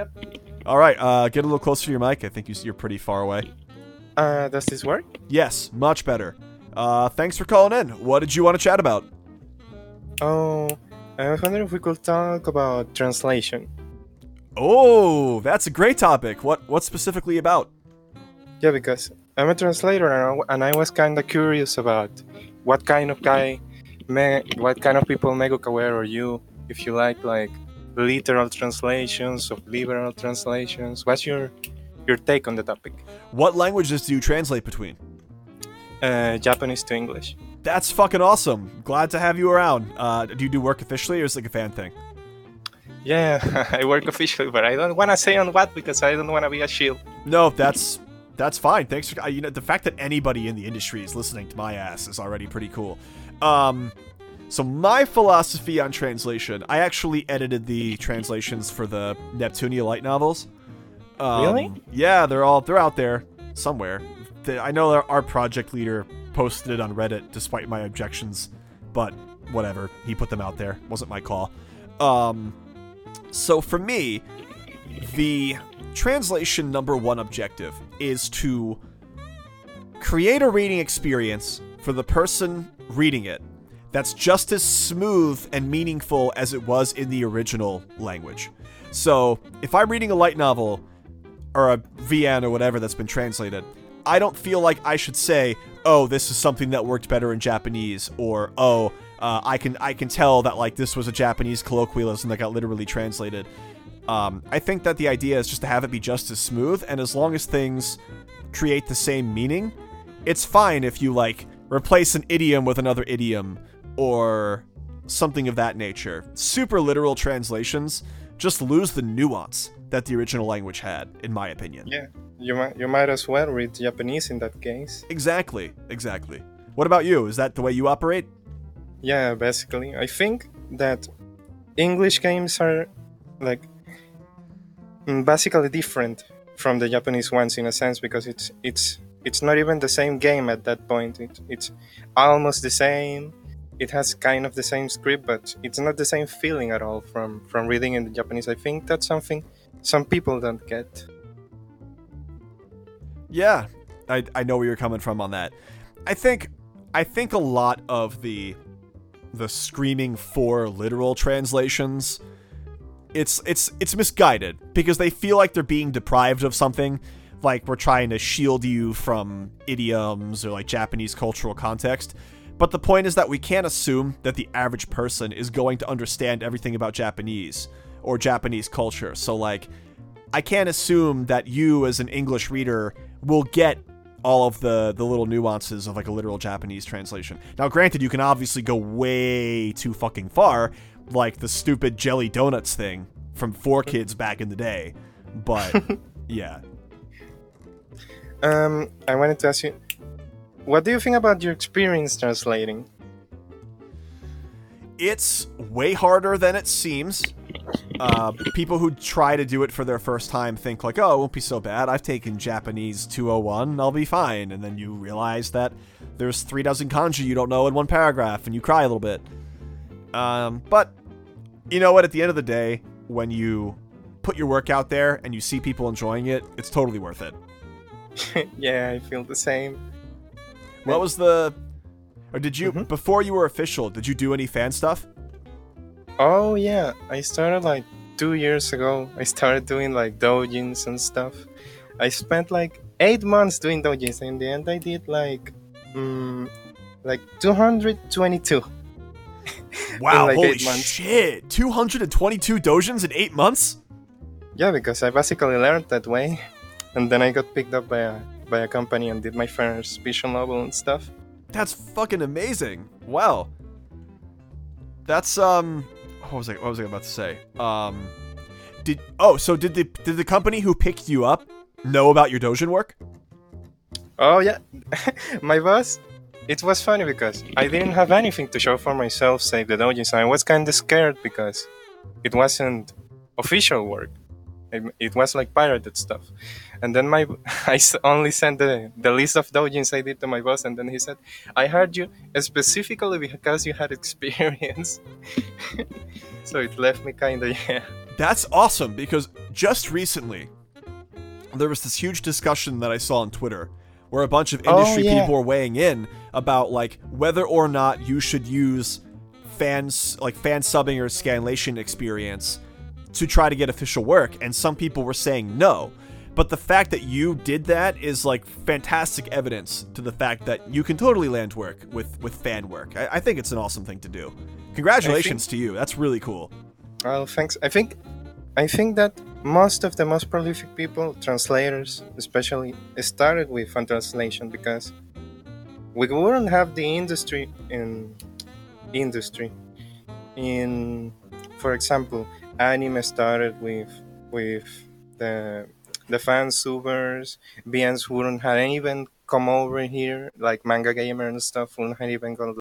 All right, get a little closer to your mic. I think you're pretty far away. Does this work? Yes, much better. Thanks for calling in. What did you want to chat about? Oh, I was wondering if we could talk about translation. Oh, that's a great topic. What specifically about? Yeah, because I'm a translator and I was kind of curious about what kind of people Megokawer or you, if you like literal translations of liberal translations. What's your take on the topic? What languages do you translate between? Japanese to English. That's fucking awesome. Glad to have you around. Do you do work officially or is it like a fan thing? Yeah, I work officially, but I don't want to say on what because I don't want to be a shield. No, that's fine. Thanks for the fact that anybody in the industry is listening to my ass is already pretty cool. So my philosophy on translation, I actually edited the translations for the Neptunia light novels. Really? Yeah, they're out there somewhere. I know our project leader posted it on Reddit despite my objections, but whatever. He put them out there. Wasn't my call. So for me, the translation number one objective is to create a reading experience for the person reading it that's just as smooth and meaningful as it was in the original language. So if I'm reading a light novel or a VN or whatever that's been translated, I don't feel like I should say, oh, this is something that worked better in Japanese, or oh, I can tell that like this was a Japanese colloquialism that got literally translated. I think that the idea is just to have it be just as smooth, and as long as things create the same meaning, it's fine if you like replace an idiom with another idiom or something of that nature. Super literal translations just lose the nuance that the original language had, in my opinion. Yeah, you might as well read Japanese in that case. Exactly. What about you? Is that the way you operate? Yeah, basically. I think that English games are like basically different from the Japanese ones in a sense because it's not even the same game at that point. It's almost the same. It has kind of the same script, but it's not the same feeling at all from reading in the Japanese. I think that's something some people don't get. Yeah, I know where you're coming from on that. I think a lot of the screaming for literal translations, it's misguided because they feel like they're being deprived of something, like we're trying to shield you from idioms or like Japanese cultural context. But the point is that we can't assume that the average person is going to understand everything about Japanese or Japanese culture. So like, I can't assume that you as an English reader will get all of the little nuances of like a literal Japanese translation. Now, granted, you can obviously go way too fucking far, like the stupid jelly donuts thing from 4Kids back in the day. But yeah. I wanted to ask you, what do you think about your experience translating? It's way harder than it seems. People who try to do it for their first time think like, oh, it won't be so bad. I've taken Japanese 201, I'll be fine. And then you realize that there's 36 kanji you don't know in one paragraph, and you cry a little bit. But you know what? At the end of the day, when you put your work out there and you see people enjoying it, it's totally worth it. Yeah, I feel the same. What was the... Or did you, before you were official, did you do any fan stuff? Oh yeah, I started like 2 years ago. I started doing like doujins and stuff. I spent like 8 months doing doujins. In the end, I did like 222. Wow, like holy 8 months. shit! 222 doujins in 8 months? Yeah, because I basically learned that way, and then I got picked up by a company and did my first visual novel and stuff. That's fucking amazing. Wow. That's what was I about to say? Did the company who picked you up know about your doujin work? Oh yeah. My boss, it was funny because I didn't have anything to show for myself save the doujins, and I was kind of scared because it wasn't official work. It was like pirated stuff. And then I only sent the list of doujins I did to my boss, and then he said, I hired you specifically because you had experience. So it left me kind of, yeah. That's awesome because just recently there was this huge discussion that I saw on Twitter where a bunch of industry yeah. people were weighing in about like whether or not you should use fans like fan subbing or scanlation experience to try to get official work, and some people were saying no. But the fact that you did that is like fantastic evidence to the fact that you can totally land work with fan work. I think it's an awesome thing to do. Congratulations to you. That's really cool. Well, thanks. I think that most of the most prolific people, translators especially, started with fan translation because we wouldn't have the industry in, for example, anime started with the the fan subers. VNs wouldn't have even come over here, like Manga Gamer and stuff wouldn't have even gone